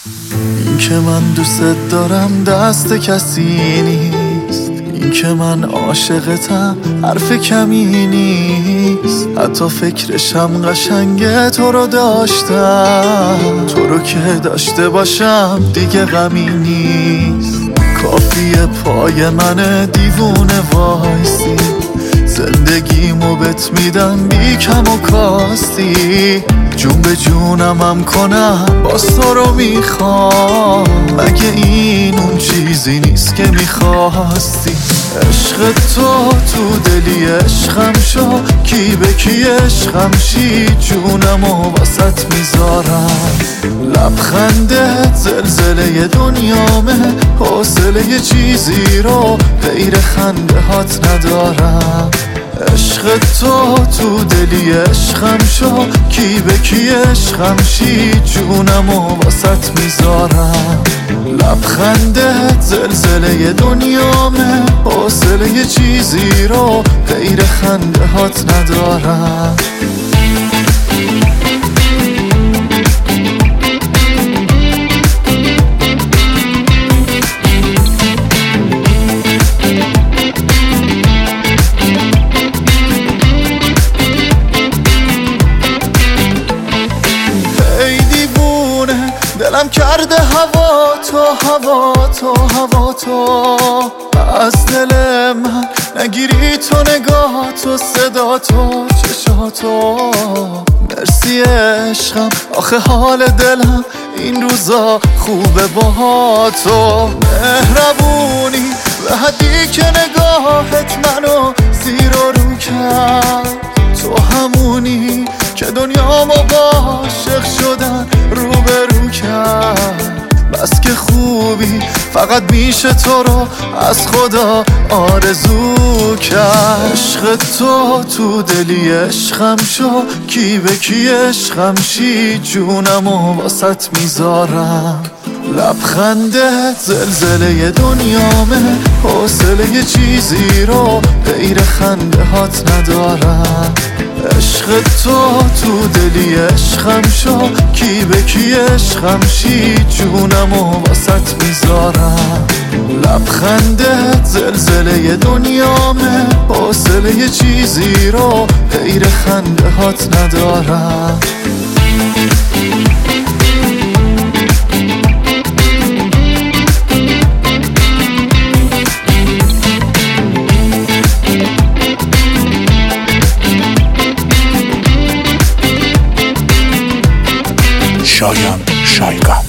این که من دوست دارم دست کسی نیست، این که من عاشقتم حرف کمی نیست. حتی فکرشم قشنگه تو رو داشتم، تو رو که داشته باشم دیگه غمی نیست. کافیه پای من دیوونه وایسی، زندگیمو بهت میدم بی کم و کاستی. جون به جونم کنم باز تو رو میخوام، مگه این اون چیزی نیست که میخواستی؟ عشق تو دلی عشقم شو، کی به کی عشقم شی، جونمو واسط میذارم. لبخندت زلزله دنیامه، حوصله چیزی رو غیر خنده هات ندارم. عشق تو دلی عشقم شو، کی به کی عشقم شی، جونمو واسط میذارم. لبخندت زلزله دنیامه، حوصله چیزی رو غیر خنده هات ندارم. دلم کرده هوا تو از دل من، نگیری تو نگاه تو، صدا تو، چشاتو. مرسی عشقم، آخه حال دلم این روزا خوبه با تو. مهربونی به حدی که نگاهت منو زیر و رو کرد، تو همونی که دنیامو با عاشق شدن روبرو کرد. بس که خوبی، فقط میشه تو رو از خدا آرزو کرد. عشق تو دلی عشقم شو، کی به کی عشقم شی، جونمو واسط میذارم. لبخندت زلزله دنیامه، حوصله چیزی رو غیر خنده هات ندارم. عشق تو دلی عشقم شو، کی به کی عشقم شی، جونمو واسط میذارم. لبخندت زلزله دنیامه، حوصله چیزی رو غیر خنده هات ندارم. شایان شایقه